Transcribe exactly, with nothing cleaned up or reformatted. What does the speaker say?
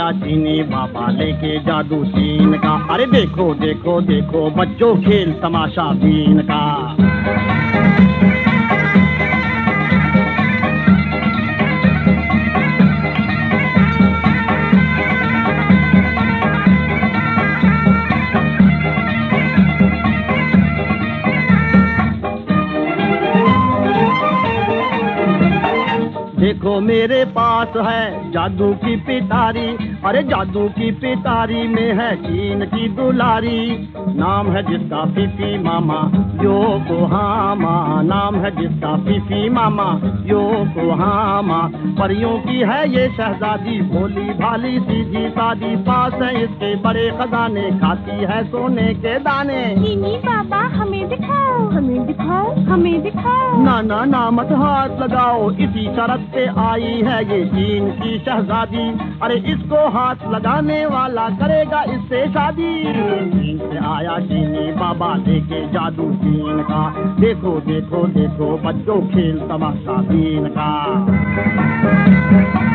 आया चीनी बाबा लेके जादू चीन का। अरे देखो देखो देखो बच्चों खेल तमाशा बीन का। देखो मेरे पास है जादू की पिटारी। अरे जादू की पिटारी में है चीन की दुलारी। नाम है जिसका फीफी मामा योकोहामा। नाम है जिसका फीफी मामा योकोहामा। परियों की है ये शहजादी भोली भाली सीधी सादी। पास है इसके बड़े खजाने खाती है सोने के दाने। चीनी बाबा हमें दिखाओ, हमें दिखाओ, हमें दिखाओ। ना ना ना मत हाथ लगाओ, इसी शरत पे आई है ये चीन की शहजादी। अरे इसको हाथ लगाने वाला करेगा इससे शादी। चीन से आया चीनी बाबा लेके जादू चीन का। देखो देखो देखो बच्चों खेल तमाशा बीन का।